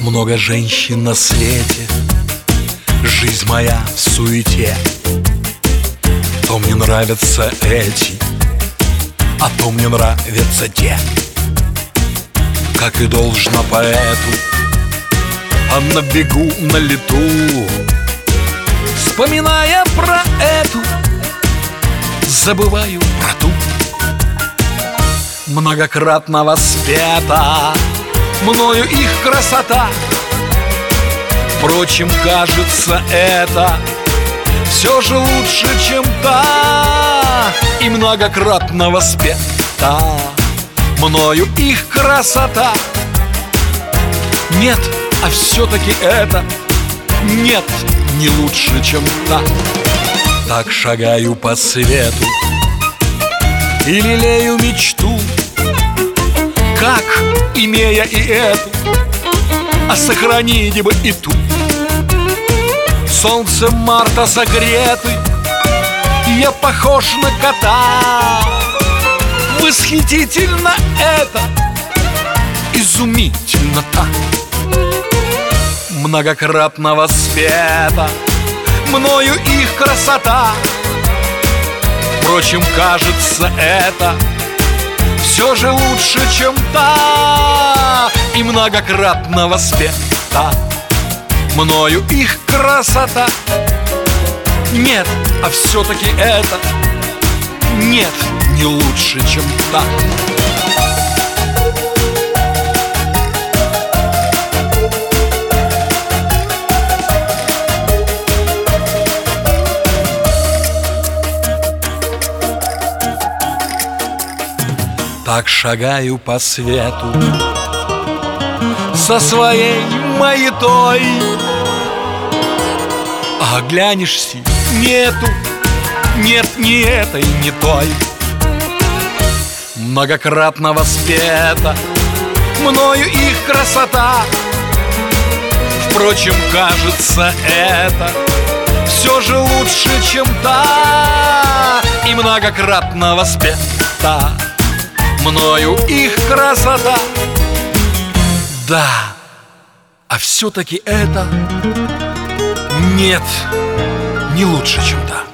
Много женщин на свете, жизнь моя в суете. То мне нравятся эти, а то мне нравятся те. Как и должно поэту, а на бегу, на лету, вспоминая про эту, забываю про ту. Многократно воспета мною их красота. Впрочем, кажется, это все же лучше, чем та. И многократно воспета мною их красота. Нет, а все-таки это нет, не лучше, чем та. Так шагаю по свету и лелею мечту, как, имея и эту, а сохранить бы и ту. Солнцем марта согретый, я похож на кота. Восхитительно это, изумительно так. Многократно воспета мною их красота. Впрочем, кажется, это все же лучше, чем та. И многократно воспета мною их красота. Нет, а все-таки это нет, не лучше, чем та. Так шагаю по свету со своей маятой, а оглянешься, нету, нет ни этой, ни той. Многократно воспета мною их красота. Впрочем, кажется, это все же лучше, чем та. И многократно воспета мною их красота. Да, а все-таки это нет, не лучше, чем та.